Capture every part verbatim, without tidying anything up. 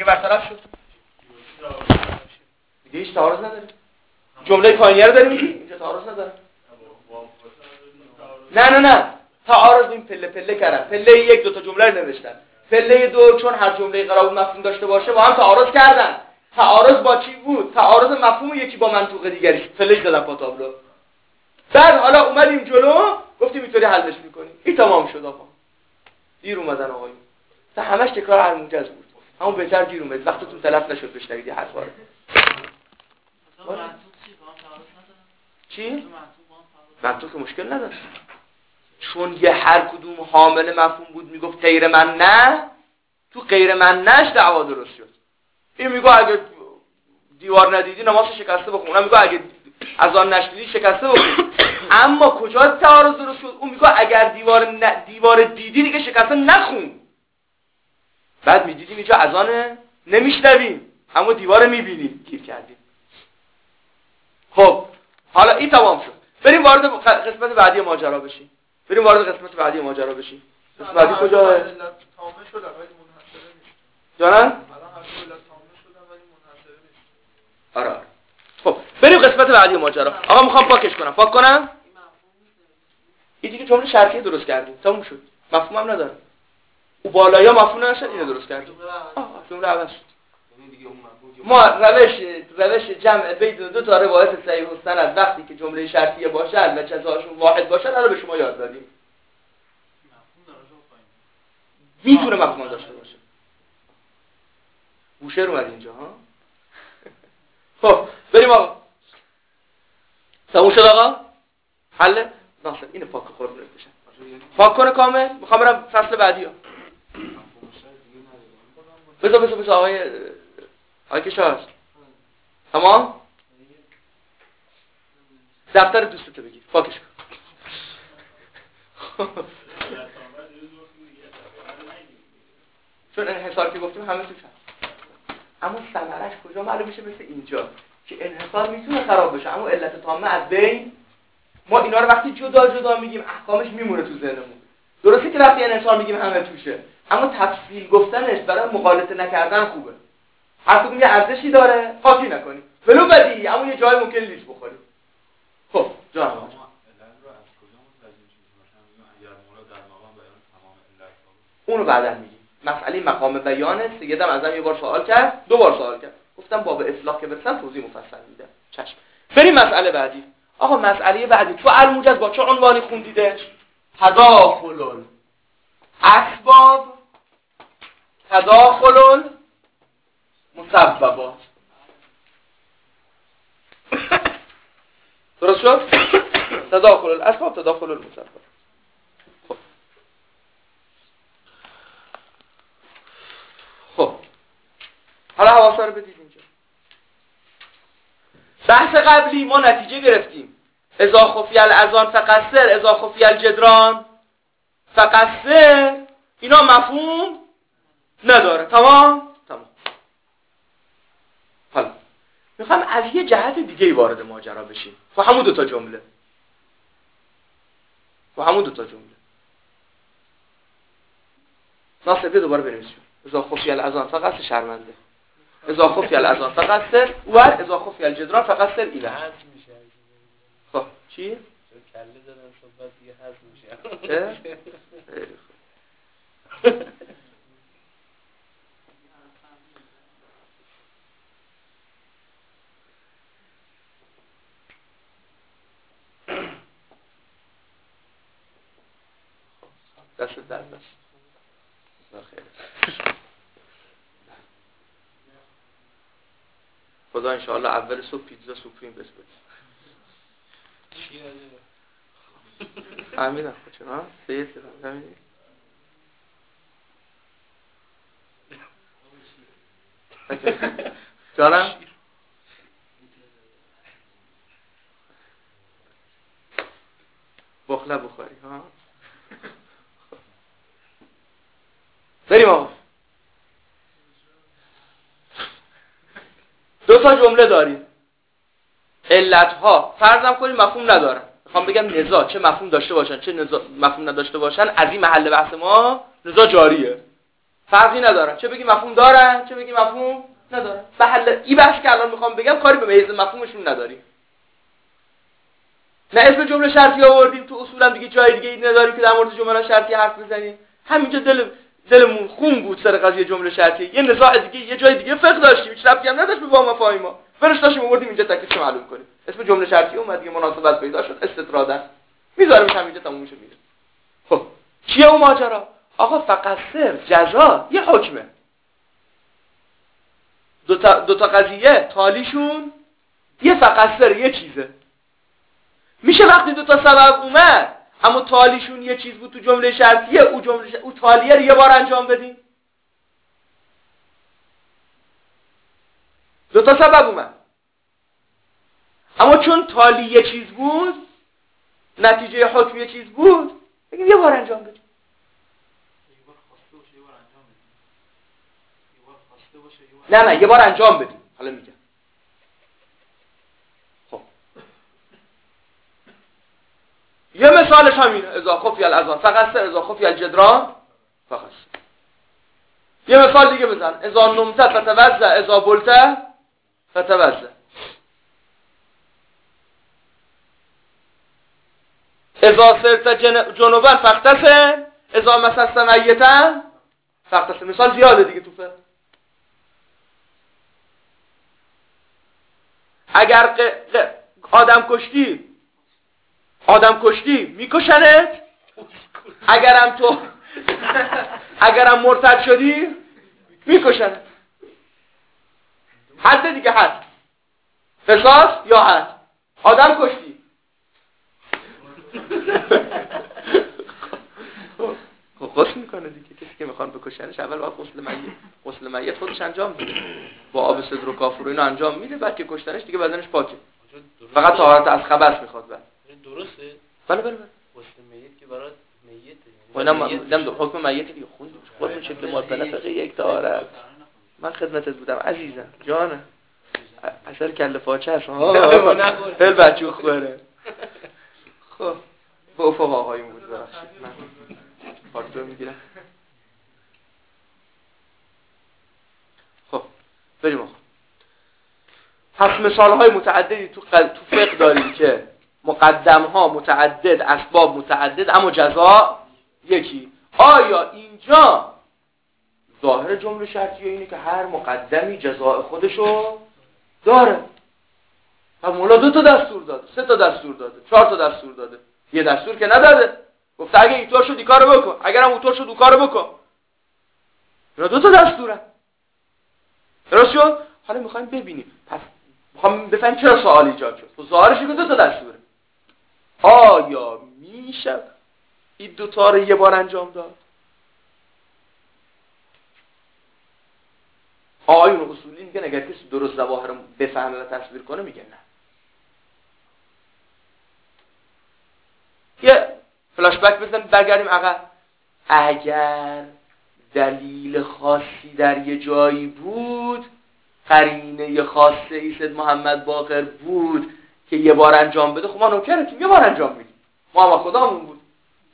دیگه برطرف شد. دیگه هیچ تعارض نداره. جمله پایینی رو داری میگی اینجا تعارض نداره. نه نه نه تعارض این پله پله کردن. پله یک دو تا جمله رو نوشتن. پله دو چون هر جمله قرار بود مفهوم داشته باشه با هم تعارض کردن. تعارض با چی بود؟ تعارض مفهوم یکی با منطوق دیگریش. فلش زدن پا تابلو. بعد حالا اومدیم جلو گفتیم اینطوری حلش میکنیم. این تمام شد آقا. دیر اومدن آقایون. تا همش تکرار الموجز بود. همون بهتر دیر اومد. وقتتون تلف نشد بشنوید این حرفا رو. چی؟ منطوق مشکل نداره. چون یه هر کدوم حامل مفهوم بود میگفت غیر من نه، تو غیر من نش دعوا درست شد. این میگه اگه دیوار ندیدی نماز شکسته بخون، اون میگه اگه از آن نشدیدی شکسته بخون. اما کجا تعارض درست شد؟ اون میگه اگر دیوار ن... دیوار دیدی دیگه شکسته نخون. بعد میدیدیم اینجا از آن نمیشنویم اما دیوار میبینیم. گیر کردیم. خب حالا این تمام شد. بریم وارد قسمت بعدی ماجرا بشیم. بریم وارد قسمت بعدی ماجرا بشیم. قسمت بعدی کجاست؟ تامه شد ولی منحصره نیست. جانم؟ الان همه ولایت تامه شدن ولی منحصره نیست. آره آره. خب بریم قسمت بعدی ماجرا. آقا میخوام پاکش کنم. پاک کنم؟ این دیگه جمله شرطی درست کردیم. تموم شد. مفهوم هم نداره. او بالایا مفهوم نداشت اینو درست کردیم. آه جمله عوض شد. ما روش روش جمع بین دو تا روایت صحیح و سند وقتی که جمله شرطیه باشن و جزاشون واحد باشن الان به شما یاد دادیم. میتونه مفهوم داشته باشه. بوشهر اومد اینجا ها. خب بریم آقا. تموم شد آقا؟ حل؟ ناصر اینو پاک قربونت بشن. پاک کنه کامل. میخوام برم فصل بعدی ها. بذار بذار بذار آقای آقای کشاش. تمام؟ دفتر دوستتو بگیر. پاکش کن. چون انحصار که گفتیم همه توش هست. اما ثمرش کجا معلوم میشه؟ مثل اینجا که انحصار میتونه خراب بشه اما علت تامه از بین. ما اینا رو وقتی جدا جدا میگیم احکامش میمونه تو ذهنمون. درسته که وقتی انحصار میگیم همه توشه اما تفصیل گفتنش برای مغالطه نکردن خوبه. هر کدوم یه ارزشی داره، قاطی نکنی. ولو بدی اما یه جای ممکن لیز بخوری. خب جان ما اونو بعداً میگیم. مسئله مقام بیانه. سیدم ازم یه بار سوال کرد، دو بار سوال کرد. گفتم باب اطلاق که برسم توضیح مفصل میدم. چشم. بریم مسئله بعدی. آقا مسئله بعدی تو الموجز با چه عنوانی خوندیدش؟ تداخل الاسباب تداخل مسببات. درست شد؟ تداخل الاسباب تداخل المسببات. خب خب حالا حواسا رو بدید اینجا. بحث قبلی ما نتیجه گرفتیم اذا خفی الاذان فقصر اذا خفی الجدران فقصر. اینا مفهوم نداره. تمام؟ تمام. حالا میخوام از یه جهت دیگه وارد ماجرا بشیم. با همون دو تا جمله. با همون دو تا جمله. ناصر بیا دوباره بنویسیم. اذا خفی الاذان فقصر شرمنده. اذا خفی الاذان فقصر و اذا خفی الجدران فقصر ایله. حذف میشه. خب چی؟ کله زدن شد بعد دیگه حذف میشه. چه؟ دست در دست. خیلی. خدا انشاءالله اول صبح پیتزا سوپریم بس بده. چی هست؟ فهمیدم خود چرا؟ سید که فهمیدی؟ جانم؟ بخله بخوری ها؟ بریم آقا. دو تا جمله داریم. علتها فرضم کنیم مفهوم ندارن. میخوام بگم نزاع چه مفهوم داشته باشن چه نزاع مفهوم نداشته باشن از این محل بحث ما نزاع جاریه. فرقی ندارن، چه بگی مفهوم دارن چه بگی مفهوم ندارن. به حل این بحثی که الان میخوام بگم کاری به میز مفهومشون نداریم. نه اسم جمله شرطی آوردیم تو اصولا دیگه جای دیگه ای نداریم که در مورد جمله شرطی حرف بزنیم. همینجا دل دلمون خون بود سر قضیه جمله شرطی. یه نزاع دیگه یه جای دیگه فقه داشتیم، هیچ ربطی هم نداشت به با مفاهیم ما. برش داشتیم آوردیم اینجا تکلیفش معلوم کنیم. اسم جمله شرطی اومد دیگه مناسبت پیدا شد استطرادا میذاریم همینجا تموم میشه میره. خب چیه اون ماجرا؟ آقا فقط سر جزا یه حکمه. دو تا دو تا قضیه تالیشون یه فقط سر یه چیزه. میشه وقتی دو تا سبب اومد اما تالیشون یه چیز بود تو جمله شرطیه، او جمله او تالیه رو یه بار انجام بدیم. دو تا سبب اومد اما چون تالی یه چیز بود، نتیجه حکم یه چیز بود، بگیم یه بار انجام بدیم. یه بار خواسته باشه یه بار انجام بدیم. یه بار خواسته باشه یه بار نه نه یه بار انجام بدیم. حالا میگم خب یه مثالش همینه. اذا خفی الاذان فقط سه، اذا خفی الجدران فقط سه. یه مثال دیگه بزن. اذا نمت فتوضا، اذا بلت فتوضا. اذا سرت جنوبا فاغتسل، اذا مسست میتا فاغتسل. مثال زیاده دیگه تو فقه. اگر ق... ق... آدم کشتی آدم کشتی میکشنت، اگرم تو اگرم مرتد شدی میکشنت. حد دیگه، حد قصاص یا حد. آدم کشتی خب غسل میکنه دیگه. کسی که میخوان بکشنش اول باید غسل میت غسل میت خودش انجام میده، با آب سدر و کافور اینو انجام میده، بعد که کشتنش دیگه بدنش پاکه. فقط طهارت از خبث میخواد. بعد درسته؟ بله بله بله. غسل میت که برات میته، اینا میگم حکم میت دیگه. خوندیم خودمون شکل معطله فقه یک طهارت. من خدمتت بودم عزیزم جانم. اثر کله پاچه است ها. هل بچو خوره. خب به افق آقایون بود. ببخشید من پارتو میگیرم. خب بریم آقا. پس مثال های متعددی تو قل... تو فقه داریم که مقدم ها متعدد، اسباب متعدد، اما جزا یکی. آیا اینجا ظاهر جمله شرطیه اینه که هر مقدمی جزاء خودشو داره؟ و مولا دو تا دستور داده، سه تا دستور داده، چهار تا دستور داده، یه دستور که نداده. گفته اگه اینطور شد این کارو بکن، اگرم اونطور شد اون کارو بکن. اینا دو تا دستورن. درست شد؟ حالا میخوایم ببینیم. پس میخوام بفهمیم چرا سوال ایجاد شد. تو ظاهرش که دو تا دستوره. آیا میشه این دو تا رو یه بار انجام داد؟ آیون اصولی میگن اگر کسی درست ظواهر رو بفهمه و تصویر کنه میگن نه. یه فلاش بک بزنیم برگردیم عقب. اگر دلیل خاصی در یه جایی بود، قرینه خاصه ای سید محمد باقر بود که یه بار انجام بده، خب ما نوکرتیم یه بار انجام میدیم. ما هم خدامون بود.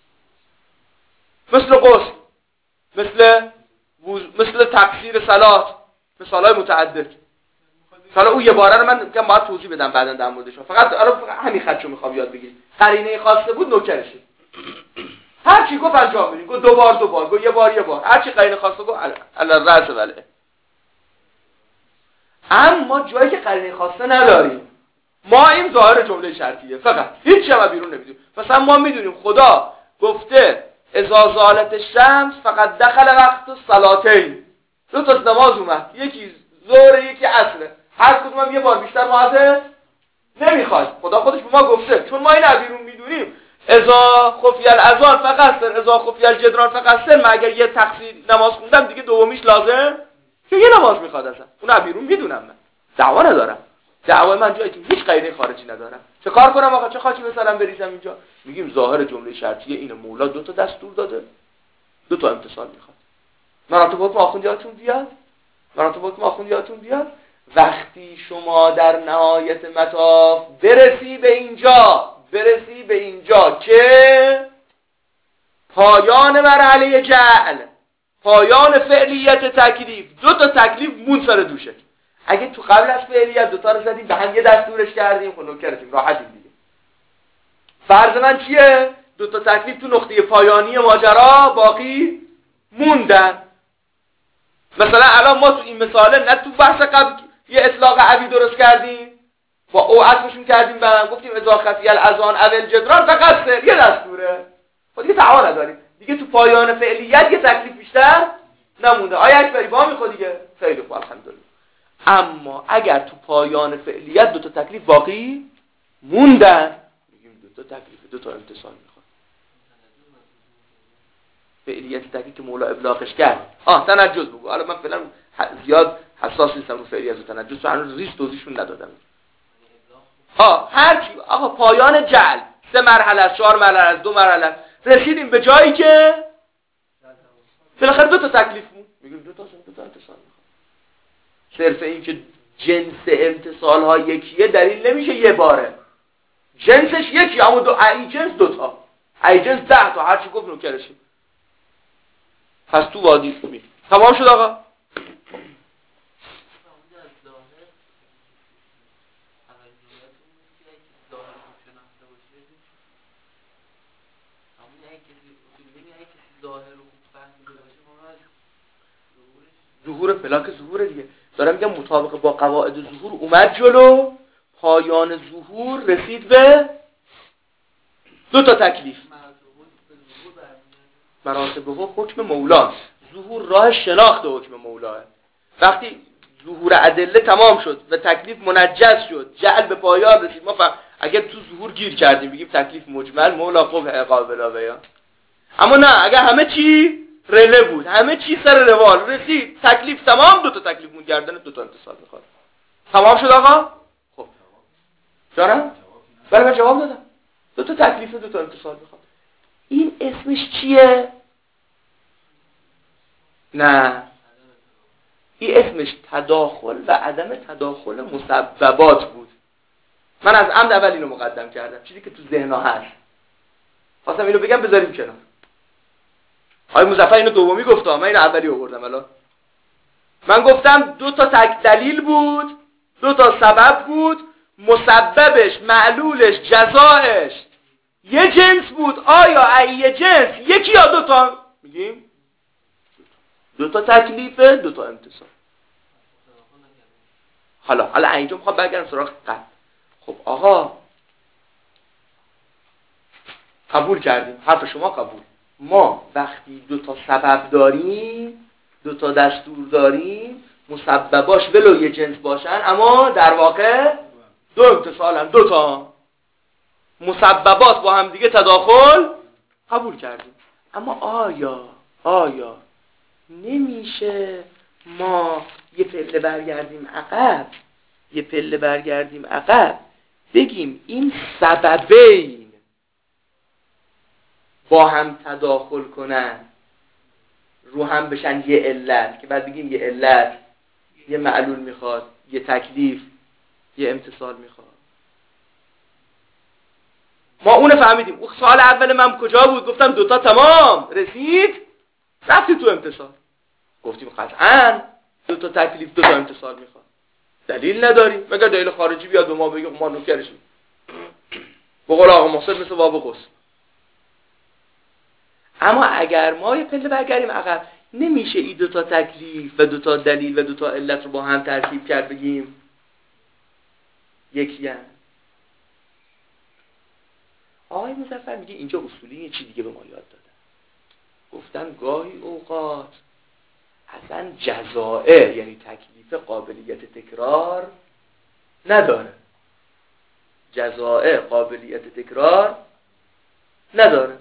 مثل غسل، مثل وز... مثل تقصیر صلات، مثالای متعدد. حالا اون یه باره رو من میگم باید توضیح بدم بعداً در موردش. فقط الان همین خدشو میخوام یاد بگیرید. قرینه خاصه بود نوکرشه. هر چی گفت انجام میدیم. گفت دو بار دو بار، گفت یه بار یه بار. هر چی قرینه خاصه گفت علی الراس وله. اما جایی که قرینه خاصه نداریم، ما این ظاهر جمله شرطیه فقط، هیچ چیزی بیرون نمیدونیم. مثلا ما میدونیم خدا گفته اذا زالت الشمس فقط دخل وقت الصلاتین. دو تا نماز اومد، یکی ظهر یکی عصر، هر کدوم هم یه بار بیشتر ماده نمیخواد. خدا خودش به ما گفته. چون ما این بیرون میدونیم اذا خفی الاذان فقط سر، اذا خفی الجدران فقط سر، من اگر یه تقصیر نماز خوندم دیگه دومیش لازم چون یه نماز میخواد. اصلا اون بیرون میدونم، من دعوا ندارم. دعوا من جایی که هیچ قرینه خارجی ندارم. چه کار کنم آقا؟ چه خاکی مثلا بریزم اینجا؟ میگیم ظاهر جمله شرطیه اینه. مولا دو تا دستور داده، دو تا امتثال میخواد. مراتب حکم آخوندیاتون بیاد، مراتب حکم آخوندیاتون بیاد. وقتی شما در نهایت مطاف برسی به اینجا، برسی به اینجا که پایان مرحله جعل، پایان فعلیت تکلیف دو تا تکلیف مون سر دوشه. اگه تو قبل از فعلیت دو تا رو زدیم به هم یه دستورش کردیم خب نوکرتیم راحتیم دیگه. فرض من چیه؟ دو تا تکلیف تو نقطه پایانی ماجرا باقی موندن. مثلا الان ما تو این مثاله نه تو بحث قبل یه اطلاق ابی درست کردیم با او عطفشون کردیم به هم گفتیم اذا خفی الاذان اول جدران فقصر یه دستوره. خب دیگه تعا نداریم دیگه. تو پایان فعلیت یه تکلیف بیشتر نمونده. آیا اکبری با میخواد دیگه خیلی خوب الحمدلله. اما اگر تو پایان فعلیت دو تا تکلیف باقی موندن میگیم دو تا تکلیف دو تا امتصال میخواد. فعلیت تکلیف که مولا ابلاغش کرد آه تنجز بگو. حالا من فعلا زیاد حساس نیستم رو فعلیت و تنجز تو هنوز ریز توضیحشون ندادم. آه هر چی آقا پایان جعل سه مرحله از چهار مرحله از دو مرحله رسیدیم به جایی که بالاخره دو تا تکلیف بود میگیم دو تا دو تا امتصال میخواد. صرف این که جنس امتصال ها یکیه دلیل نمیشه یه باره. جنسش یکی اما دو ای جنس دو تا ای جنس ده تا هر چی گفت نوکرشیم. پس تو وادی می تمام شد آقا. ظهور فلاک ظهور دیگه دارم میگم مطابق با قواعد ظهور اومد جلو. پایان ظهور رسید به دو تا تکلیف. مراتب حکم مولا. ظهور راه شناخت حکم مولا. وقتی ظهور ادله تمام شد و تکلیف منجز شد جعل به پایان رسید ما فهم اگر تو ظهور گیر کردیم بگیم تکلیف مجمل مولا قبح قابل بیان. اما نه اگر همه چی رله بود همه چی سر روال رسید تکلیف تمام دو تا تکلیف مون گردن دو تا امتصال میخواد. تمام شد آقا. خب دارم بله من جواب دادم دو تا تکلیف دو تا امتصال میخواد. این اسمش چیه؟ نه این اسمش تداخل و عدم تداخل مسببات بود. من از عمد اول اینو مقدم کردم چیزی که تو ذهن‌ها هست خواستم اینو بگم بذاریم کنار. آقای مظفر اینو دومی گفت من اینو اولی آوردم. الان من گفتم دو تا تک دلیل بود دو تا سبب بود مسببش معلولش جزایش یه جنس بود. آیا ای جنس یکی یا دو تا؟ میگیم دو تا تکلیفه دو تا امتصال. حالا حالا اینجا میخوام برگردم سراغ قبل. خب آقا قبول کردیم حرف شما قبول. ما وقتی دو تا سبب داریم دو تا دستور داریم مسبباش ولو یه جنس باشن اما در واقع دو امتصال هم دو تا مسببات با هم دیگه تداخل قبول کردیم. اما آیا آیا نمیشه ما یه پله برگردیم عقب یه پله برگردیم عقب بگیم این سببین با هم تداخل کنن رو هم بشن یه علت که بعد بگیم یه علت یه معلول میخواد یه تکلیف یه امتصال میخواد. ما اون فهمیدیم. اون سوال اول من کجا بود؟ گفتم دوتا تمام رسید رفتی تو امتصال. گفتیم قطعاً دوتا تکلیف دوتا امتصال میخواد. دلیل نداریم مگر دلیل خارجی بیاد به ما بگه ما نوکرشیم. بقول آقا محسن مثل باب قص. اما اگر ما یه پله برگردیم عقب نمیشه این دوتا تکلیف و دوتا دلیل و دوتا علت رو با هم ترکیب کرد بگیم یکی هم. آقای مظفر میگه اینجا اصولی یه چیز دیگه به ما یاد دادن. گفتن گاهی اوقات اصلا جزائه یعنی تکلیف قابلیت تکرار نداره. جزائه قابلیت تکرار نداره.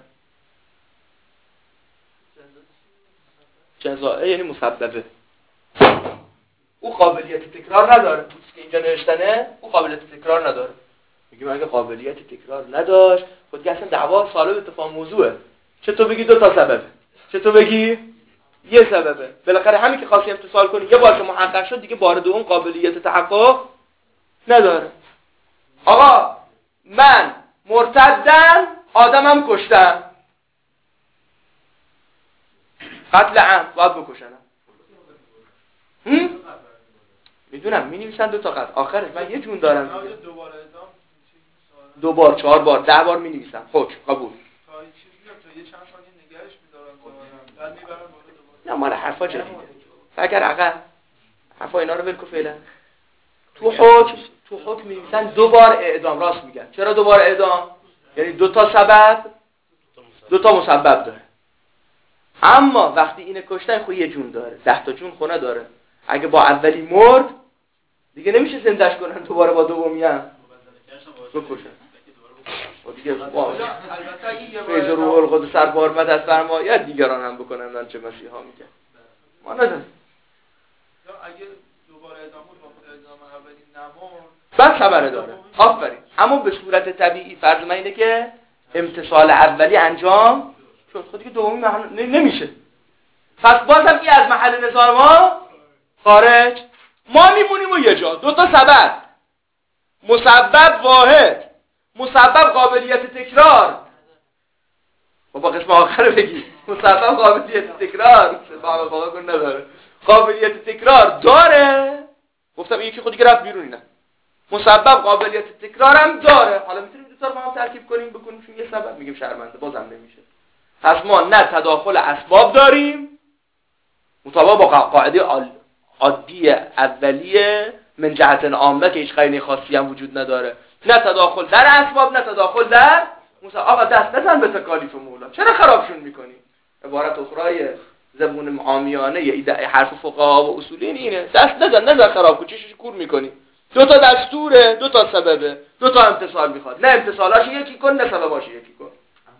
جزائه یعنی مسببه. او قابلیت تکرار نداره. چیزی که اینجا نوشتنه او قابلیت تکرار نداره. میگیم اگه قابلیت تکرار نداشت خود که اصلا دعوا سالب اتفاق موضوعه. چطور بگی دو تا سببه؟ چطور بگی یه سببه؟ بالاخره همین که خواستی امتصال کنی یه بار که محقق شد دیگه بار دوم قابلیت تحقق نداره. آقا من مرتدم آدمم کشتم. قتل عمد باید بکشنم. میدونم می نویسن دو تا قتل آخرش من یه جون دارم دیگه. دوباره اعدام دو بار چهار بار ده بار می نویسن حکم قبول. تا چیزی تا یه چند ثانیه نگهش می‌دارن بعد میبرن بالا دوباره. نه مال حرفا جدیده. اگر عقل حرفا اینا رو ول کن فعلا. تو حکم تو حکم می‌نویسن دو بار اعدام. راست میگن. چرا دو بار اعدام؟ یعنی دو تا سبب دو تا مسبب داره. اما وقتی اینه کشتن خود یه جون داره، ده تا جون خونه داره. اگه با اولی مرد دیگه نمیشه زندهش کنن دوباره با دومی هم بکشن. و دیگه فیض روح القدس سربار مدد فرماید دیگران هم بکنن آنچه مسیحا میگن. ما نداریم. یا اگه دوباره اعدام بود با اعدام اولی نمرد بعد خبره داره. آفرین. اما به صورت طبیعی فرض من اینه که امتصال اولی انجام شد. خود دیگه دومی نمیشه. پس بازم این از محل نظام ما خارج. ما میمونیم و یه جا دو تا سبب مسبب واحد مسبب قابلیت تکرار. با قسم آخر بگی مسبب قابلیت تکرار فهم واقع کن نداره. قابلیت تکرار داره. گفتم یکی خود دیگه رفت بیرون. اینا مسبب قابلیت تکرارم داره. حالا میتونیم دو تا رو با هم ترکیب کنیم بکنیم چون یه سبب میگیم شرمنده بازم نمیشه. پس ما نه تداخل اسباب داریم مطابق با قاعده عادی اولیه من جهت عامه که هیچ قرینه خاصی هم وجود نداره، نه تداخل در اسباب نه تداخل در موسی. آقا دست نزن به تکالیف مولا، چرا خرابشون میکنی؟ عبارت اخرای زبون عامیانه یه حرف فقها و اصولین اینه، دست نزن نزن خراب کن. چیش کور میکنی؟ دو تا دستوره، دو تا سببه، دو تا امتصال میخواد. نه امتصالاش یکی کن نه سبباش یکی کن.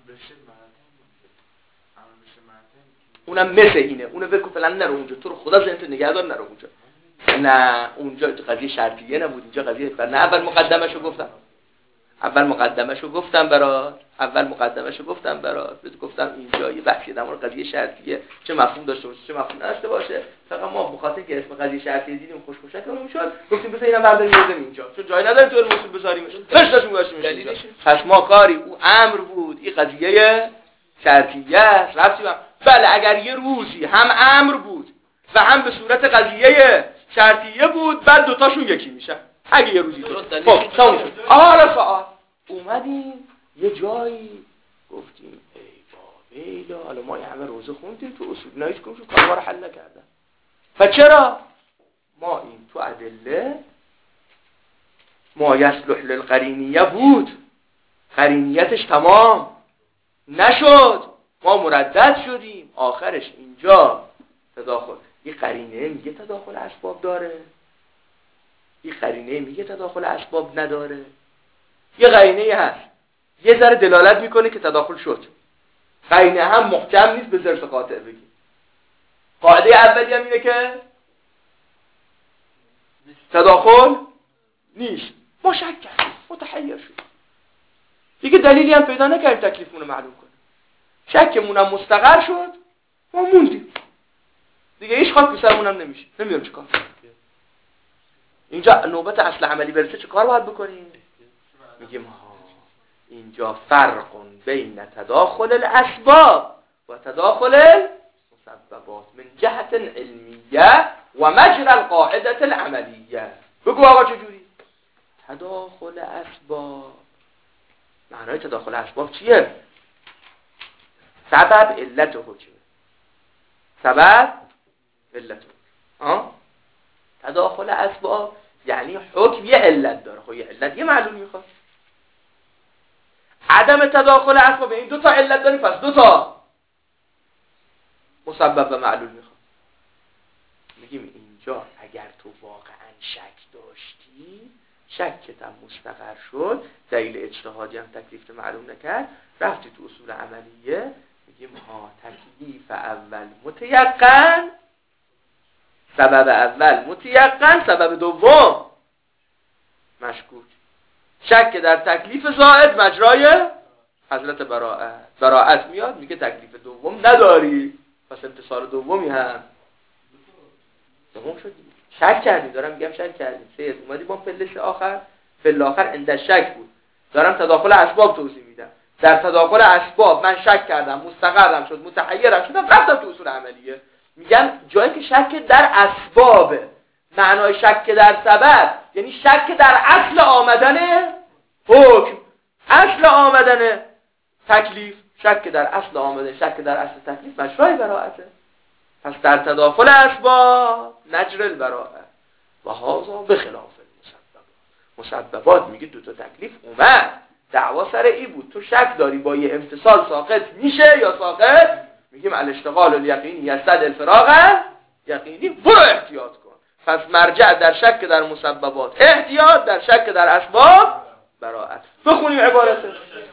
اونم مثل اینه. اونو بگو فلان نرو اونجا، تو رو خدا ذهنت نگهدار نرو اونجا. نه اونجا قضیه شرطیه نبود، اینجا قضیه بر... نه اول مقدمه‌شو گفتم. اول مقدمه‌شو گفتم برات. اول مقدمه‌شو گفتم برات. بهت گفتم اینجا یه بحثی در مورد قضیه شرطیه، چه مفهوم داشته باشه چه مفهوم نداشته باشه. فقط ما بخاطر که اسم قضیه شرطیه دیدیم خوشخوشکمون شد، گفتیم بذار اینا برداریم بزنیم اینجا، چون جای نداره تو اصول بذاریمش. تاش داشتیم گذاشتیمش اینجا. پس ما کاری او امر بود، این قضیه شرطیه است. ربطی با بله اگر یه روزی هم امر بود و هم به صورت قضیه شرطیه بود بعد دوتاشون یکی میشن. اگه یه روزی بود خب تموم شد. حالا سوال اومدیم یه جایی گفتیم ای بابا حالا ما همه روزه خوندیم تو اصول نایش کنیم شو کارا رو حل نکردن. و چرا ما این تو ادله ما یصلح للقرینیه بود، قرینیتش تمام نشد، ما مردد شدیم. آخرش اینجا تداخل این قرینه میگه تداخل اسباب داره، این قرینه میگه تداخل اسباب نداره. یه قرینه هست یه ذره دلالت میکنه که تداخل شد، قرینه هم محکم نیست به ظرف قاطع بگیم. قاعده اولی هم اینه که تداخل نیست. ما شک کردیم، متحیر شدیم، دیگه دلیلی هم پیدا نکردیم تکلیفمون رو معلوم کنیم. شکمون هم مستقر شد، ما موندیم دیگه. هیچ خاک به سرمون هم نمیشه، نمیدونم چه کار. اینجا نوبت اصل عملی برسه چه کار باید بکنیم؟ میگیم ها اینجا فرق بین تداخل الاسباب و تداخل المسببات من جهت علمیه و مجرى القاعده العملیه. بگو آقا چجوری؟ تداخل اسباب معنای تداخل اسباب چیه؟ سبب علت حکم، سبب علت حکم. تداخل اسباب یعنی حکم یه علت داره، خب یه علت یه معلول میخواد. عدم تداخل اسباب این دو تا علت داریم، پس دو تا مسبب و معلول میخواد. میگیم اینجا اگر تو واقعا شک داشتی، شکت هم مستقر شد، دلیل اجتهادی هم تکلیف معلوم نکرد، رفتی تو اصول عملیه، میگیم ها تکلیف اول متیقن، سبب اول متیقن، سبب دوم مشکوک. شک در تکلیف زائد مجرای حضرت براءت. براءت میاد میگه تکلیف دوم نداری، پس امتصال دومی هم دوم شد. شک کردیم، دارم میگم شک کردیم. سید اومدی با پله آخر، پله آخر اند شک بود. دارم تداخل اسباب توضیح میدم. در تداخل اسباب من شک کردم، مستقرم شد، متحیرم شدم، رفتم تو اصول عملیه. میگن جایی که شک در اسباب، معنای شک در سبب یعنی شک در اصل آمدن حکم، اصل آمدن تکلیف، شک در اصل آمدن، شک در اصل تکلیف مشروع براءته. پس در تداخل اسباب نجر البراءه و هذا بخلاف المسببات. مسببات میگه دو تا تکلیف اومد، دعوا سر ای بود تو شک داری با یه امتصال ساقط میشه یا ساقط، میگیم الاشتغال الیقینی یسد الفراغ یقینی، برو احتیاط کن. پس مرجع در شک در مسببات، احتیاط در شک در اسباب براءت. بخونیم عبارته.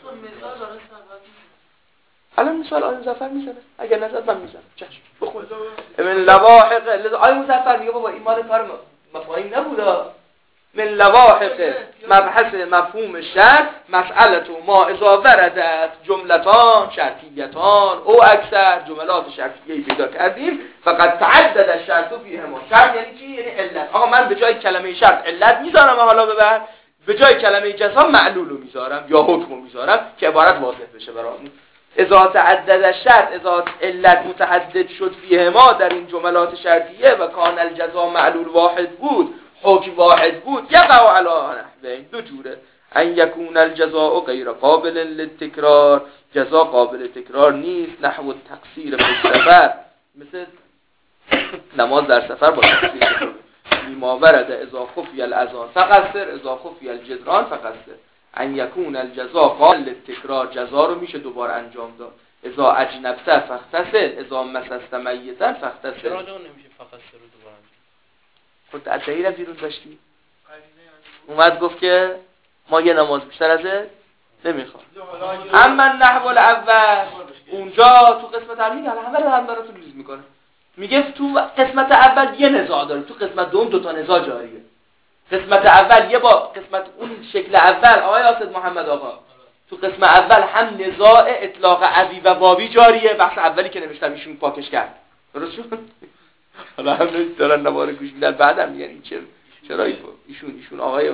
الان مثال آیه مظفر میزنه، اگر نزد من میزنم. چشم بخون. من لواحق آیه مظفر میگه بابا ایمان کار مفاهیم نبودا. من لواحق مبحث مفهوم شرط مسئله ما اذا وردت جملتان شرطیتان او اکثر جملات شرطیه‌ای پیدا کردیم فقط تعدد الشرط فیهما. شرط یعنی چی؟ یعنی علت. آقا من به جای کلمه شرط علت میذارم، حالا ببر به جای کلمه جزا معلولو میذارم یا حکمو میذارم که عبارت واضح بشه برامون. اذا تعدد الشرط، اذا علت متعدد شد فیهما در این جملات شرطیه و کان الجزا معلول واحد بود، حکم واحد بود، یقع علی نحوین، دو جوره. ان یکون الجزاء غیر قابل للتکرار، جزا قابل تکرار نیست، نحو التقصیر فی السفر، مثل نماز در سفر با تقصیر. لما ورد اذا خفی الاذان فقصر، اذا خفی الجدران فقصر. ان یکون الجزاء قابل للتکرار، جزا رو میشه دوباره انجام داد. اذا اجنبت فاغتسل، اذا مسست میتا فاغتسل. چرا نمیشه فقصر رو دوباره انجام؟ خود ادعی را بیرون داشتی؟ اومد گفت که ما یه نماز بیشتر ازت نمیخوام. اما نحو الاول اونجا تو قسمت اول میگه همه رو هم براتون ریز میکنه، میگه تو قسمت اول یه نزاع داره، تو قسمت دوم دو تا نزاع جاریه. قسمت اول یه با قسمت اون شکل اول آقای اسد محمد آقا، تو قسم اول هم نزاع اطلاق ابی و واوی جاریه، بحث اولی که نوشتم ایشون پاکش کرد، درست شد؟ حالا هم دارن نوار گوش میدن بعدم میگن این چه چرا ایشون ایشون آقای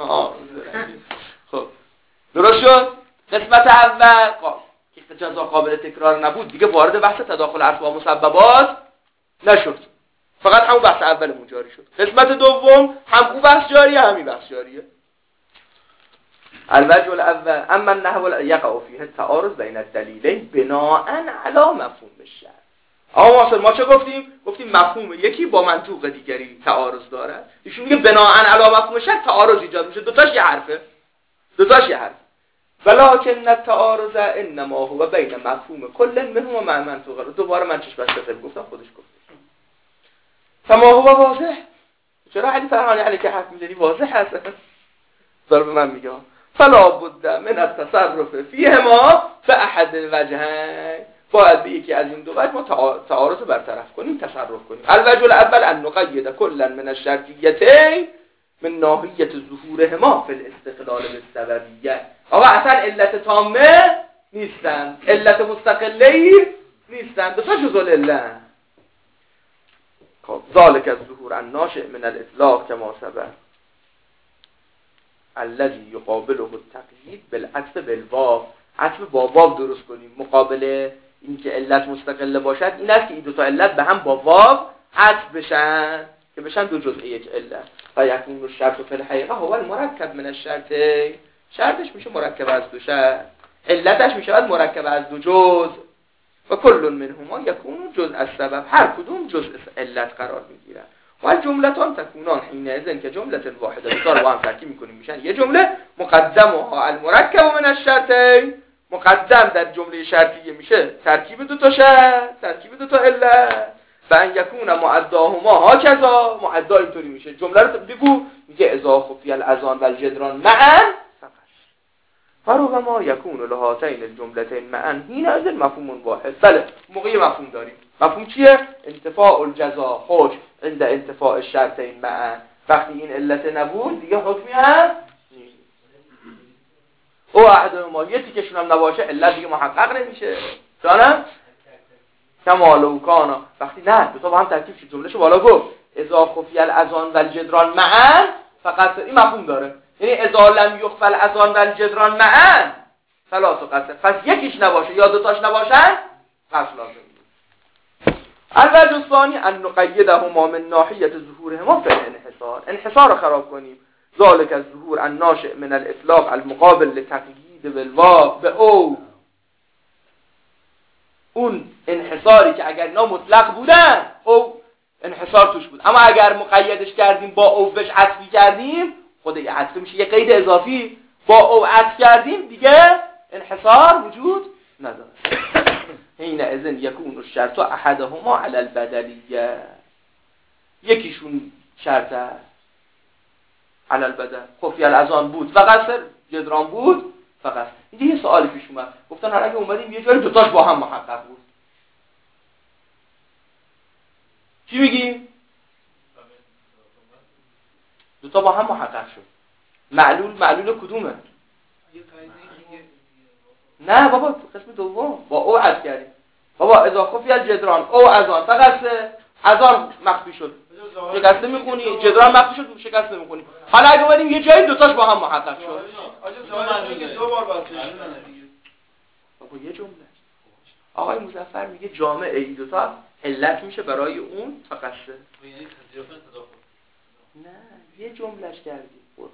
خب درست شد. قسمت اول که جزا قابل تکرار نبود دیگه وارد بحث تداخل اسباب مسببات نشد، فقط همون بحث اولمون جاری شد. قسمت دوم هم اون بحث جاریه همین بحث جاریه. الوجه الاول اما النحو یقع فیه التعارض بین الدلیلین بناء علی مفهوم الشرع. آقا واصل ما چه گفتیم؟ گفتیم مفهوم یکی با منطوق دیگری تعارض داره. ایشون میگه بناء علی مفهوم الشرع تعارض ایجاد میشه، دو تاش یه حرفه، دو تاش یه حرف. ولکن التعارض انما هو بین مفهوم کل منهما مع منطوقه. رو دوباره من چش بسته گفتم، خودش گفت فما هو واضح. چرا علی فرهانی علی که حرف میزنی واضح هست؟ داره به من میگه فلا بد من التصرف فیهما فاحد الوجهین، باید به یکی از این دو وجه ما تعارض رو برطرف کنیم، تصرف کنیم. الوجه الاول ان نقید کلا من الشرطیتین من ناحیه ظهورهما فی الاستقلال بالسببیه. آقا اصلا علت تامه نیستن، علت مستقلی نیستن، دو تا جزء العله. خب ذالک الظهور الناشئ من الاطلاق کما سبق الذي يقابله التقیید بالعطف بالواو. عطف با واو درست کنیم مقابل این که علت مستقله باشد این است که این دو تا علت به هم با واو عطف بشن که بشن دو جزء یک علت. و یکون الشرط فی الحقیقه هو المرکب من الشرطین، شرطش میشه مرکب از دو شرط، علتش میشه مرکب از دو جزء. و کل منهما یکون جزء السبب، هر کدوم جزء علت قرار میگیرن. و جملتان تکونان حینئذ که جملت واحده دو تا رو با هم ترکیب میکنیم میشن یه جمله. مقدمها المرکب من الشرطین، مقدم در جمله شرطیه میشه ترکیب دو تا شرط، ترکیب دو تا علت. و ان یکون معداهما هکذا، معدا اینطوری میشه. جمله رو بگو، میگه اذا خفی الاذان و الجدران معا فربما یکون لهاتین الجملتین معا حینئذ مفهوم واحد. بله موقعی مفهوم داریم. مفهوم چیه؟ انتفاء الجزا حکم عند انتفاء الشرطین معا. وقتی این علت نبود دیگه حکمی هم نیست. او احد ما یه تیکشون هم نباشه علت دیگه محقق نمیشه. جانم کما لو کانا، وقتی نه دو تا با هم ترکیب شد جملهشو بالا گفت اذا خفی الاذان و الجدران معا فقط این مفهوم داره. یعنی اذا لم یخفى الاذان و الجدران معا ثلاث قصر. پس یکیش نباشه یا دوتاش نباشن قصر لازم نیست. الوجه الثانی ان نقیدهما من ناحیه ظهورهما فی الانحصار. انحصار رو خراب کنیم. ذالک الظهور الناشئ من الاطلاق المقابل لتقیید بالواو به او. اون انحصاری که اگر اینا مطلق بودن او انحصار توش بود، اما اگر مقیدش کردیم با او بهش عطفی کردیم، خود یه عطف میشه یه قید اضافی، با او عطف کردیم دیگه انحصار وجود نداره. حین اذن یکون الشرط احدهما علی البدلیه. یکیشون شرط علی البدل خفی الاذان بود و قصر جدران بود فقط. اینجا یه سوالی پیش اومد، گفتن هر اگه اومدیم یه جایی دوتاش با هم محقق بود چی میگیم؟ دوتا با هم محقق شد. معلول معلول کدومه؟ نه بابا قسم دوم با او عطف کردیم. بابا اذا خفی الجدران او اذان فقط اذان مخفی شد شکسته میخونی، جدران مخفی شد شکسته میخونی. حالا اگه اومدیم یه جایی دوتاش با هم محقق شد آجا سوال میگه دو بار باز بشه. بابا یه جمله آقای مظفر میگه جامع ای دوتا علت میشه برای اون تقصه. یعنی تضیف تداخل. نه یه جملهش کردی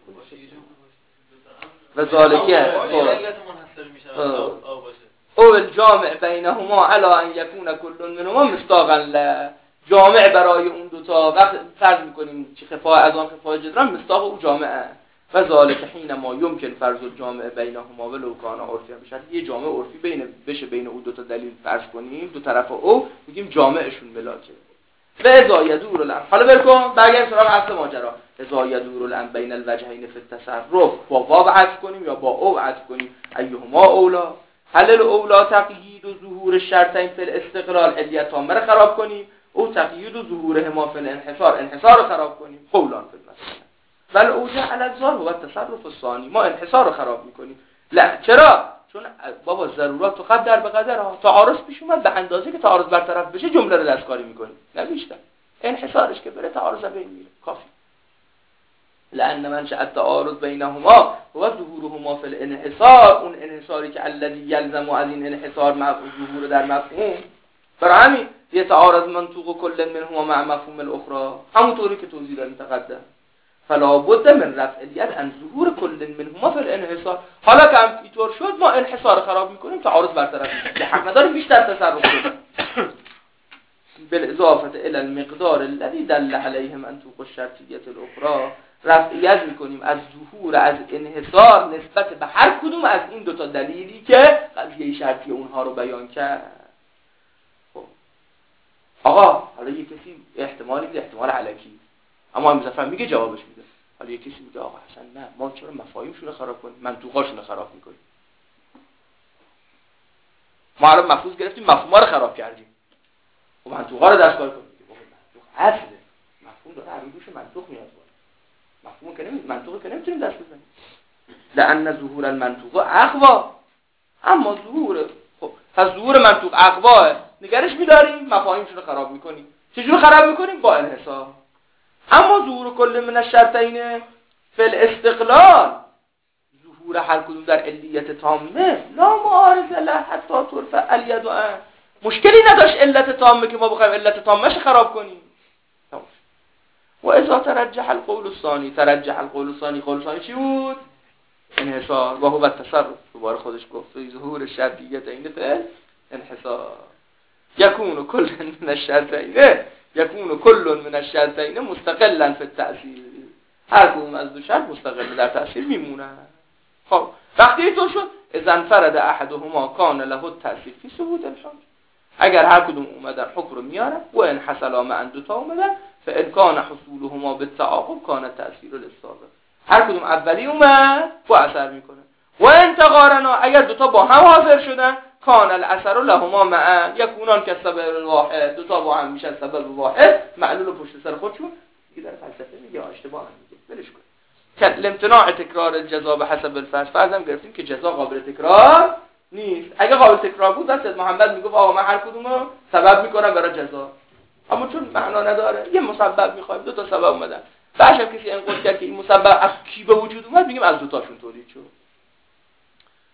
و ذالکه علت منحصر میشه او باشه. او الجامع بینهما علی ان یکون کل منهما مصداقا ل. جامع برای اون دوتا وقت فرض میکنیم چه خفای اذان خفای جدران مصداق او جامعه. و ذالک حین ما یمکن فرض الجامع بینهما ولو کان عرفی بشه. یه جامع عرفی بین بشه بین اون دو تا دلیل فرض کنیم دو طرف او میگیم جامعشون ملاکه. و اذا یدور الامر. حالا برکن برگردیم سراغ اصل ماجرا. اذا یدور الامر بین الوجهین فی التصرف با واو عطف کنیم یا با او عطف کنیم ایهما اولا. هل الاولا تقیید و ظهور الشرطین فی الاستقلال علیه تامه رو خراب کنیم او تقیید و ظهورهما فی الانحصار انحصار رو خراب کنیم قولان فی المسئله. بل اوجه علی الظاهر و التصرف الثانی. ما انحصار رو خراب میکنیم. لا چرا؟ چون بابا ضرورات تو قدر به قدر ها. تعارض پیش اومد به اندازه که تعارض برطرف بشه جمله رو دستکاری میکنیم نه بیشتر. انحصارش که بره تعارض بین میره کافی. لان منشأ التعارض بینهما هو ظهورهما فی الانحصار. اون انحصاری که الذی یلزم از این انحصار ظهور در مفهوم. برای همین یه تعارض منطوق کل منهما مع مفهوم الاخرى همونطوری که توضیح دادیم تقدم. فلا بد من رفع الید عن ظهور کل منهما فی الانحصار. حالا که اینطور شد ما انحصار خراب میکنیم تعارض برطرف میشه که حق نداریم بیشتر تصرف کنیم. بالاضافه الى المقدار الذي دل عليه منطوق الشرطیه الاخرى. رفعیت میکنیم از ظهور از انحصار نسبت به هر کدوم از این دوتا دلیلی که قضیه شرطی اونها رو بیان کرد. خب. آقا حالا یه کسی احتمالی که احتمال علکی اما مظفر میگه جوابش میده. حالا یه کسی میگه آقا حسن نه ما چرا مفاهیمشون رو خراب کنیم منطوقاشون رو خراب میکنیم. ما الان مفروض گرفتیم مفهوما رو خراب کردیم و منطوقا رو دستکار کنیم. منطوق اصله مفهوم داره عروضش منطوق میاد. مفهوم که نمی منطوق که نمیتونیم دست بزنیم. لأن ظهور المنطوق اقوا. اما ظهور خب پس ظهور منطوق اقوا نگرش می‌داریم مفاهیمشون رو خراب می‌کنیم. چجوری خراب می‌کنیم؟ با انحصار. اما ظهور کل من الشرطین فی الاستقلال ظهور هر کدوم در علیت تامه لا معارض له حتی ترفع الید عن. مشکلی نداشت علت تامه که ما بخوایم علت تامه‌اش خراب کنیم. و اذا ترجح القول الثانی. ترجح القول الثانی قول ثانی چی بود؟ انحصار. و هو التصرف. دوباره خودش گفت ظهور شرطیت این فعل انحصار. یکون کل من الشرطین یکون کل من الشرطین مستقلا فی التأثیر. هر کدوم از دو شرط مستقل در تأثیر میمونن. خب وقتی اینطور شد اذا انفرد احدهما کان له التأثیر فی ثبوت الحکم. اگر هر کدوم اومدن حکم رو میارن و ان حصل معا دو تا اومدن فان کان حصولهما بالتعاقب کان تأثیر السابق. هر کدوم اولی اومد با اثر میکنه. و ان تقارنا اگر دو تا با هم حاضر شدن کان الاثر لهما معا یکونان که سبب واحد. دو تا با هم میشن سبب واحد معلول پشت سر خودشون. دیگه در فلسفه میگه اشتباه میگه ولش کن. که امتناع تکرار الجزا به حسب الفرض. فرضم گرفتیم که جزا قابل تکرار نیست. اگه قابل تکرار بود دست محمد میگفت آقا من هر کدومو سبب میکنم برای جزا. اما چون معنا نداره یه مسبب میخوایم دو تا سبب اومدن. بعدش کسی انقل کرد که این مسبب از کی به وجود اومد میگیم از دو تاشون تولید شد.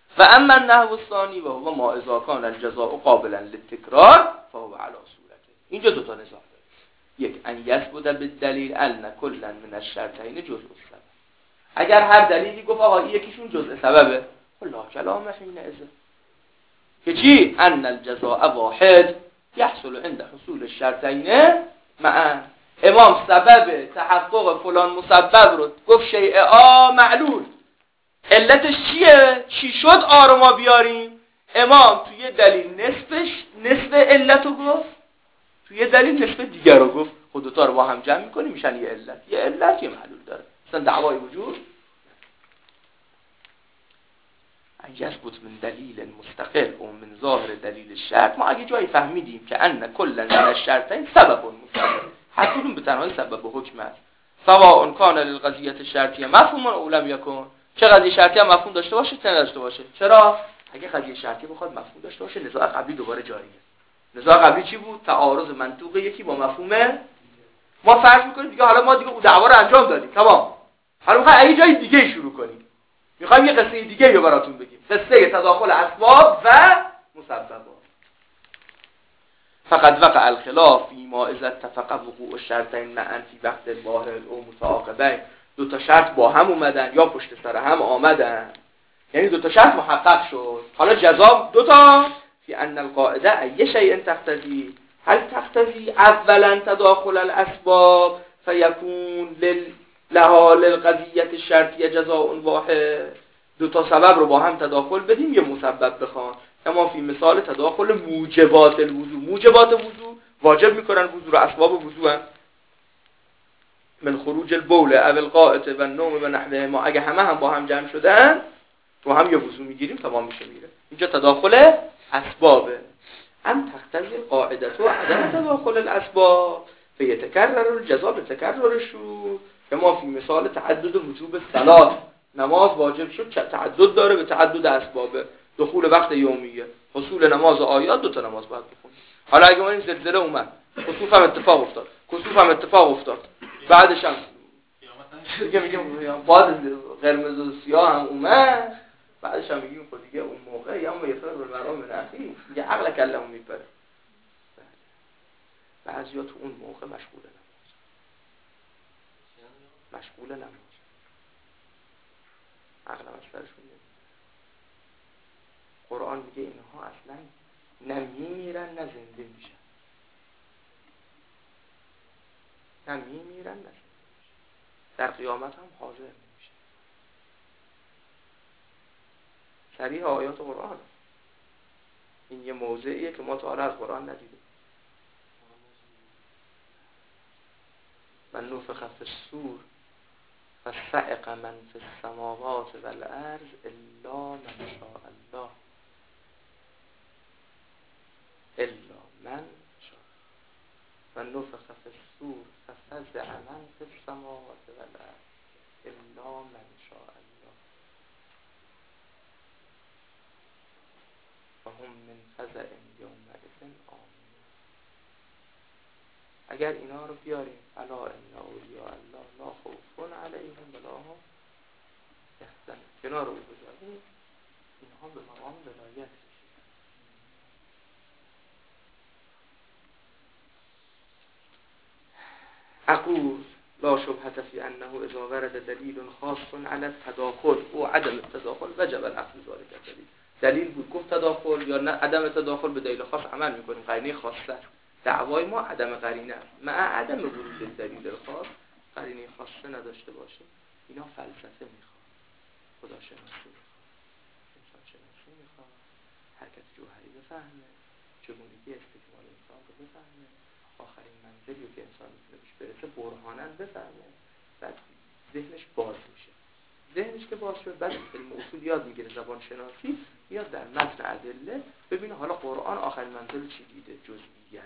و اما النحو الثانی و هو ما اذا کان الجزاء قابلا للتکرار فهو علی صورته. اینجا دو تا نظام داره. یک ان یثبت بالدلیل ان کلا من الشرطین جزء السبب. اگر هر دلیلی گفت آقا یکیشون جزء سببه، لا کلام حینئذ. که چی؟ ان الجزاء واحد یحصل عند حصول الشرطین معا. امام سبب تحقق فلان مسبب رو گفت شیء آ معلول، علتش چیه؟ چی شد آ رو ما بیاریم؟ امام توی دلیل نصفش نصف علت رو گفت، توی دلیل نصف دیگر رو گفت. خود دوتا رو با هم جمع میکنیم میشن یه علت. یه علت یه معلول داره. مثلا دعوای وجود ان یثبت من دلیل مستقل و من ظاهر دلیل شرط. ما اگه جایی فهمیدیم که ان کلا من الشرطین سبب مسبب، هر کدوم به تنهایی سبب و حکم است، سواء کان للقضیه الشرطیه مفهوم او لم یکن، چه قضیه شرطی هم مفهوم داشته باشه چه نداشته باشه. چرا؟ اگه قضیه شرطی بخواد مفهوم داشته باشه نزاع قبلی دوباره جاریه. نزاع قبلی چی بود؟ تعارض منطوق یکی با مفهوم. ما فرض میکنیم دیگه حالا ما دیگه اون دعوا رو انجام دادیم، تمام. حالا میخوایم یه جای دیگه شروع کنیم، میخوایم یه قصه دیگه رو براتون بگیم، قصه تداخل اسباب و مسببات. فقد وقع الخلاف فيما اذا اتفق وقوع الشرطين معا في وقت واحد او متعاقبين. دو تا شرط با هم اومدن یا پشت سر هم آمدن، یعنی دو تا شرط محقق شد. حالا جزا دو تا فی ان القاعده ای شیء تقتضی، هل تقتضی اولا تداخل الاسباب فیکون لها للقضیه الشرطیه جزاء واحد. دو تا سبب رو با هم تداخل بدیم یه مسبب بخوان. اما فی مثال تداخل موجبات الوضوء، موجبات وضوء واجب میکنن وضوء رو، اسباب وضوء هم من خروج البول او الغائط و النوم و نحوه ما، اگه همه هم با هم جمع شدن تو هم یه وضوء میگیریم تمام میشه میره. اینجا تداخل اسبابه. ام تقتضی القاعده و عدم تداخل الاسباب فیتکرر الجزاء بتکرر الشروط. کما فی مثال تعدد وجوب الصلاه، نماز واجب شد تعدد داره به تعدد اسبابه. دخول وقت یومیه، حصول نماز آیات، دو تا نماز باید بخونیم. حالا اگه ما این زلزله اومد، خسوف هم اتفاق افتاد، کسوف هم اتفاق افتاد، بعدش هم دیگه میگیم باد قرمز و سیاه هم اومد، بعدش هم میگیم خود دیگه اون موقع یا ما یفر بالمرام نخی دیگه عقل کلمو میپره. بعضیا تو اون موقع مشغول نماز، مشغول نماز، عقل هم سرشون نمیاد. قرآن میگه اینها اصلا نه میمیرن نه زنده میشن، نه میمیرن نه زنده میشن، در قیامت هم حاضر نمیشن. صریح آیات قرآن. این یه موضعیه که ما تا حالا از قرآن ندیدیم. من نفخ فی الصور فصعق من فی السماوات والارض الا من شاء الله، الا من شاء. من نفخ فی الصور ففزع من فی السماوات والارض الا من شاء الله فهم من فزع یومئذ آمنون. اگر اینا رو بیاریم الا ان اولیاء الله لا خوف علیهم ولا هم یحزنون، کنار رو بذاریم، اینها به مقام ولایت رسیدن. اقول لا شبهة فی انه اذا ورد دلیل خاص علی التداخل او عدم التداخل وجب الاخذ ذلك الدلیل. دلیل بود گفت تداخل یا نه عدم تداخل، به دلیل خاص عمل میکنیم، قرینه خاصه است. دعوای ما عدم قرینه است. مع عدم ورود دلیل خاص، قرینه خاصه نداشته باشیم. اینا فلسفه میخواد، خداشناسی میخواد، انسان شناسی میخواد، حرکت جوهری بفهمه، چگونگی استکمال انسان رو بفهمه، آخرین منزلی که انسان میتونه بهش برسه برهانن بفهمه. بعد ذهنش باز میشه. ذهنش که باز شد بعد علم اصول یاد میگیره، زبان شناسی میاد در متن ادله ببینه حالا قرآن آخرین منزل چی دیده، جزئیه.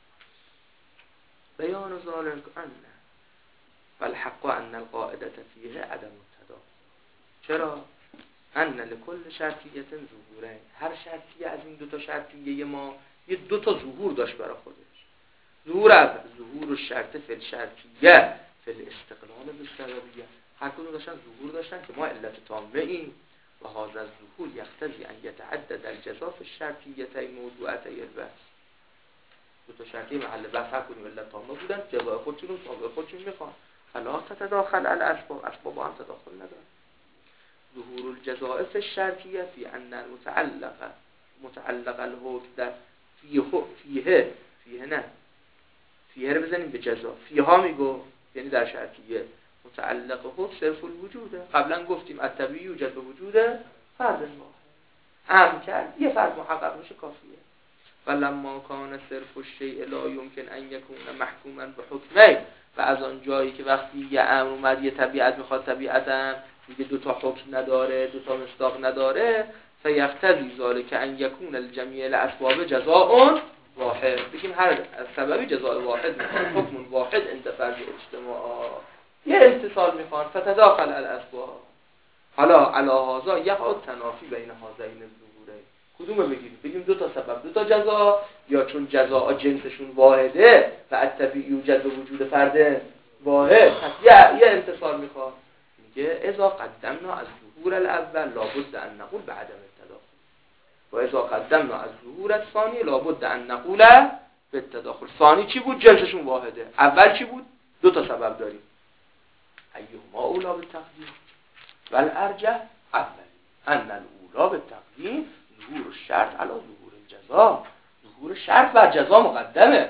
بیان ذالک ان والحق ان القاعده فیه عدم التداخل. چرا؟ ان لكل شرطیه ظهورین، هر شرطیه از این دو تا شرطیه ما یه دو تا ظهور داشت برای خودش. ظهور اول ظهور الشرط فی الشرطیه فی الاستقلال بالسببیه، هر کدوم داشتن ظهور داشتن که ما علت تامه ایم. و هذا الظهور یقتضی ان یتعدد الجزاء فی الشرطیتین موضوعتي البحث. دو تا شرطی محل بحث حل کنیم علت تامه بودن، جزای خودشون و تابع خودشون میخوان. فلا تتداخل الاسباب، اسباب با هم تداخل ندارن. ظهور الجزاء فی الشرطیه فی ان المتعلق متعلق الحکم در فیه فیه فیه نه فیه رو بزنیم به جزا، فیها میگو یعنی در شرطیه متعلق حکم صرف الوجوده. قبلا گفتیم الطبیعی یوجد به وجود فرد واحد، هم کرد یه فرد محقق میشه کافیه. ولما کان صرف الشیء لا یمکن ان یکون محکوما به حکمین، و از آن جایی که وقتی یه امر اومد یه طبیعت میخواد طبیعتا میگه دو تا حکم نداره، دو تا مصداق نداره، فیقتضی ذلک ان یکون الجمیع الاسباب جزاء واحد. بگیم هر سببی جزاء واحد میخواد، حکم واحد عند فرض اجتماع، یه اتصال میخواد، فتداخل الاسباب. حالا علی هذا یقع تنافی بین هذین الظهورین. کدومو بگیریم؟ بگیم دو تا سبب دو تا جزا، یا چون جزاء جنسشون واحده و الطبیعی یوجد به وجود فرد واحد پس یه, یه اتصال میخواد. میگه اذا قدمنا از ظهور الاول لابد ان نقول بعدم التداخل، و اذا قدمنا از ظهور الثانی لابد ان نقول بالتداخل. ثانی چی بود؟ جنسشون واحده. اول چی بود؟ دو تا سبب داریم. ایهما اولا بالتقدیم والارجح اول ان الاولا بالتقدیم ظهور الشرط علی ظهور الجزا. ظهور شرط بر جزا مقدمه.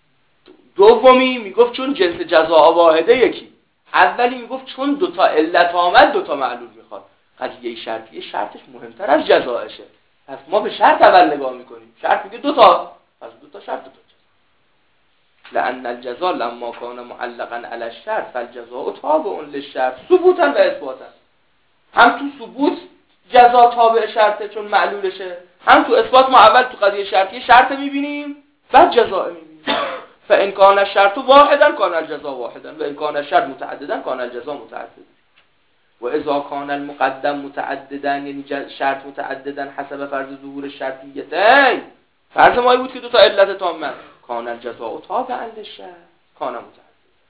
دومی میگفت چون جنس جزا واحده یکی. اولی میگفت چون دوتا علت آمد دوتا معلول میخواد. قضیه شرطیه شرطش مهمتر از جزایشه. پس ما به شرط اول نگاه میکنیم. شرط میگه دوتا، پس دوتا شرط دوتا جزا. لأن الجزا لما کان معلقا علی الشرط فالجزاء تابع للشرط ثبوتا و اثباتا. هم تو ثبوت جزا تابع شرطه چون معلولشه، هم تو اثبات ما اول تو قضیه شرطیه شرط میبینیم بعد جزا میبینیم. فان کان الشرط واحدا کان الجزا واحدا و ان کان الشرط متعددا کان الجزا متعددا. و اذا کان المقدم متعددا یعنی شرط متعددا حسب فرض ظهور الشرطیتین، فرض ما بود که دو تا علت تامه، کان الجزاء تابعا للشرط کان متعددا.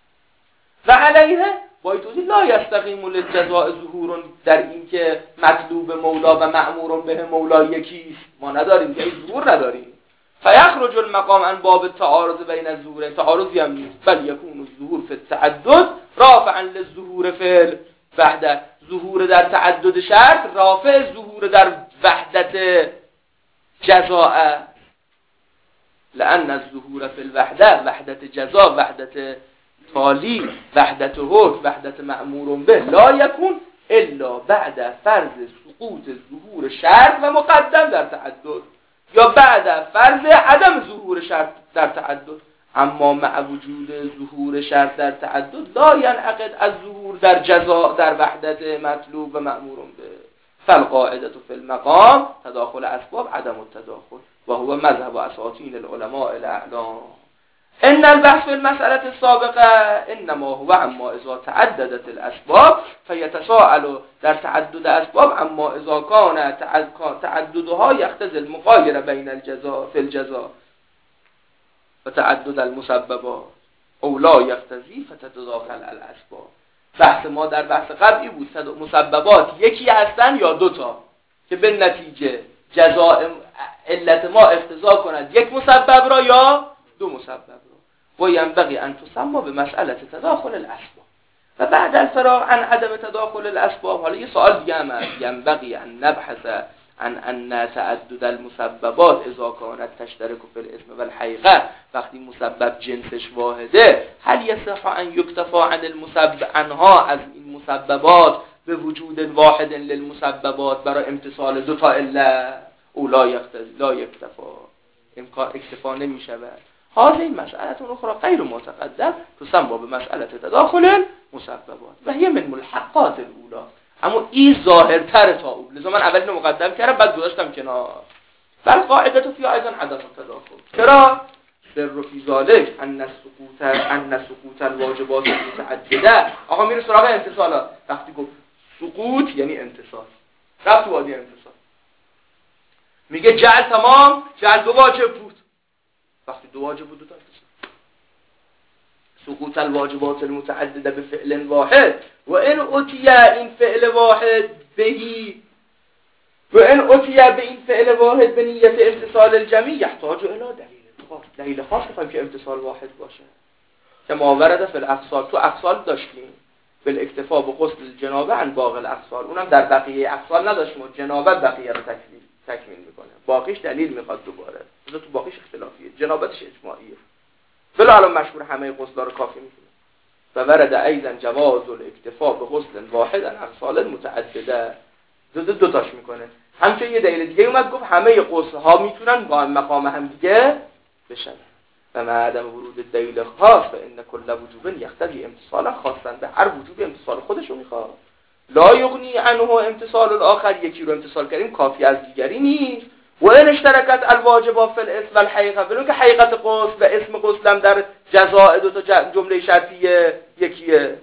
و علیه با توضیح لا یستقیم للجزاء ظهور، در این که مطلوب مولا و مأمور به مولا یکیست، ما نداریم که ظهور نداریم. فیخرج المقام عن باب التعارض بین الظهورین، تعارضی هم نیست، بل یکون الظهور فی التعدد رافعا للظهور فی الوحدت. ظهور در تعدد شرط رافع ظهور در وحدت جزاء. لأن الظهور فی الوحدت وحدت جزاء وحدت تالی وحدت حکم وحدت مأمور به لا یکون الا بعد فرض سقوط ظهور شرط و مقدم در تعدد، یا بعد فرض عدم ظهور شرط در تعدد. اما مع وجود ظهور شرط در تعدد لا ینعقد از ظهور در جزاء در وحدت مطلوب و مأمور به. فالقاعده فی المقام تداخل اسباب عدم التداخل و هو مذهب اساطین العلماء الاعلام. ان البحث في المسألة السابقة انما هو عما اذا تعددت الاسباب فيتساءل در تعدد اسباب اما اذا كان تعددها يختزل المغايرة بين الجزاء في الجزاء وتعدد المسببات او لا يختزي فتتداخل الاسباب. بحث ما در بحث قبلی بود مسببات یکی هستن یا دوتا که به نتیجه جزاء علت ما اقتضا کند یک مسبب را یا دو مسبب را. و ینبغی ان تسمى به مسئله تداخل الاسباب. و بعد الفراغ عن عدم تداخل الاسباب، حالا یه سوال دیگه هم هست، ینبغی ان نبحث عن ان تعدد المسببات اذا كانت تشترك في الاسم والحقيقه، وقتی مسبب جنسش واحده هل يصح ان يكتفى عن المسبب عنها از این مسببات به وجود واحد للمسببات برای امتصال دو تا علت او لا یقتضی لا یکتفى امکان اکتفا نمی شود. هذه مسئله اخرى غیر متقدم تسمى بمسئله تداخل المسببات و هي من ملحقات الاولى، اما این ظاهرتر تا اون، لذا من اول اینو مقدم کردم بعد گذاشتم کنار. بل قاعده فی ایضا عدم التداخل. چرا؟ سر فی ذلک ان السقوط ان سقوط الواجبات متعدده. آقا میره سراغ انتصالات. وقتی گفت سقوط یعنی انتصال، رفت تو وادی انتصال. میگه جعل تمام، جعل دو واجب بود. وقتی دو واجب بود دو تا انتصال. سقوط الواجبات المتعدده به فعل واحد و ان اتیه این فعل واحد بهی و این اتیه به این فعل واحد به نیت امتصال الجمعی یحتاج الی دلیل خاص. دلیل خاص میخوایم که امتصال واحد باشه که ما ورده فی الاقصال. تو اقصال داشتیم بالاکتفا به غسل الجنابه عن باقی الاقصال، اونم در بقیه اقصال نداشتیم و جنابت بقیه رو تکمیل تکمیل میکنه، باقیش دلیل میخواد دوباره. تو باقیش اختلافیه، جنابتش اجماعیه. بلا الان مشهور همه غسلا رو کافی میکنه. و ورد ایضا جواز الاکتفا به غسل واحد عن اقصال متعدده. دو دو تاش میکنه. همچنین یه دلیل دیگه اومد گفت همه غسل ها میتونن با مقام هم دیگه بشن. و ما عدم ورود دلیل خاص و ان کل وجوب یقتضی امتصالا خاصا، به هر وجوب امتصال خودشو میخواد. لا یغنی عنه امتصال الاخر، یکی رو امتصال کردیم کافی از دیگری نیست. و ان اشترکت الواجبات فی الاسم والحقیقه، ولو که حقیقت غسل و اسم غسل هم در جزاء دو تا جمله شرطیه یکیه.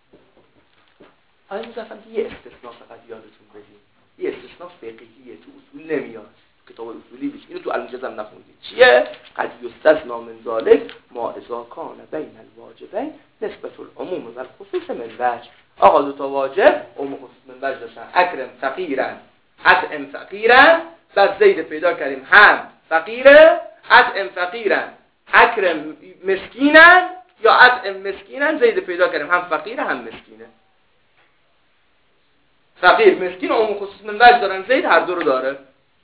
آیا مزفر یه استثناء فقط یادتون بدیم، یه استثناء فقهیه تو اصول نمیاد، کتاب اصولی بیش اینو تو المجزم نخوندید. چیه؟ قد یستثنا من ذلک ما اذا کان بین الواجبین نسبت العموم و الخصوص من وجه. آقا دو تا واجب عموم خصوص من وجه داشتن. اکرم فقیرا اطعم فقیرا، بعد زید پیدا کردیم هم فقیره، اطعم فقیرا اکرم مسکینا، یا اطعم مسکینا زید پیدا کردیم هم فقیره هم مسکینه. فقیر مسکین عموم خصوص من وجه دارن، زید هر دو رو داره.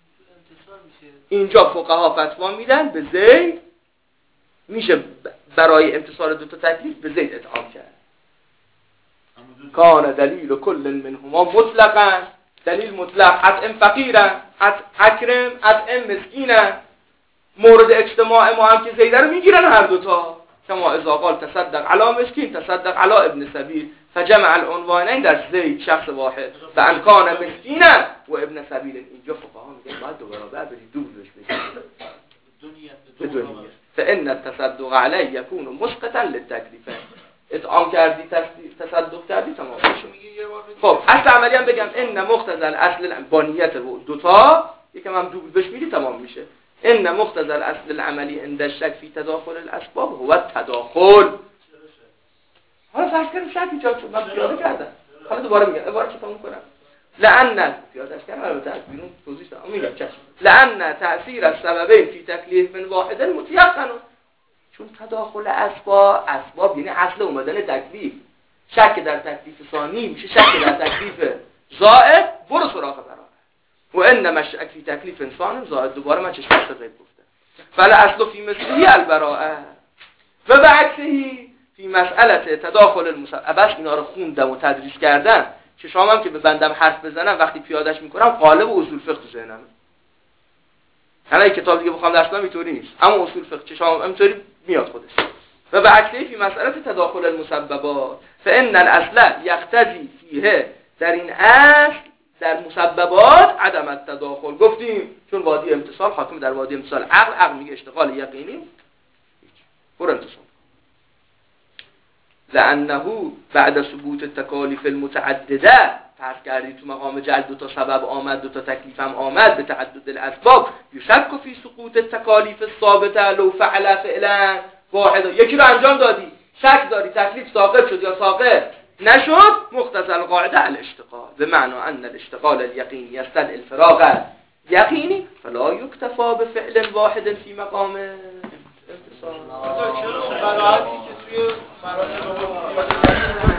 اینجا فقها فتوا میدن به زید میشه برای امتصال دو تا تکلیف به زید اطعام کرد. کان دلیل کل منهما مطلقا، دلیل مطلق اطعم فقیرا اکرم اطعم مسکینا. مورد اجتماع ما هم که زیده رو میگیرن هر دوتا، کما اذا قال تصدق علی مسکین تصدق علی ابن سبیل فجمع العنوانین در زید شخص واحد و ان کان مسکینا و ابن سبیل. اینجا فقها میگن باید دو برابر بدید، دوبلش بدید به دنیا. فان التصدق علی یکون مسقطا للتکلیف. اطعام کردی تصدق کردی تمام میشه. خب اصل عملی هم بگم ان مقتضی الاصل با نیت دوتا یکم هم دوبل بش میدی تمام میشه. ان مقتضی الاصل العملی عند الشک فی تداخل الاسباب هو التداخل. حالا فرض کنیم شک ایجاد شد، من پیاده کردم، حالا دوباره میگم عبارت چطور میکنم. لأن پیادهش کردم البته از بیرون توضیح دادم میگم چشم. لأن تأثیر السببین فی تکلیف من واحد متيقن، چون تداخل اسباب اسباب یعنی اصل اومدن تکلیف. شک در تکلیف ثانی میشه شک در تکلیف زائد، برو سراغ برابر. و انما شک فی تکلیف انسان زائد، دوباره من چشم غیب گفتم. فلا اصل فی مثلی البراءه و بعکسه فی مسئله تداخل المسبب. بس اینا رو خوندم و تدریس کردم، چشامم که به بندم حرف بزنم وقتی پیادهش میکنم قالب و اصول فقه تو ذهنمه. حالا کتاب دیگه بخوام درس کنم اینطوری نیست، اما اصول فقه چشامم اینطوری میاد خودش. و بعکسه فی مسئله تداخل المسببات فان الاصل یقتضی فیه، در این اصل در مسببات عدم التداخل. گفتیم چون وادی امتصال حاکم در وادی امتصال عقل، عقل میگه اشتغال یقینی برو امتصال. لانه بعد ثبوت التکالیف المتعدده، فرض کردی تو مقام جلب دو تا سبب آمد، دو تا تکلیف هم آمد به تعدد الاسباب، یشک فی سقوط التکالیف الثابته لو فعل فعلا واحد. یکی رو انجام دادی شک داری تکلیف ساقط شد یا ساقط نشد، مقتضی القاعده الاشتغال، به معنی ان الاشتغال اليقینی یستدعی الفراغ یقینی فلا یکتفى بفعل واحد فی مقام امتصال. چرا براعتی که توی مراتب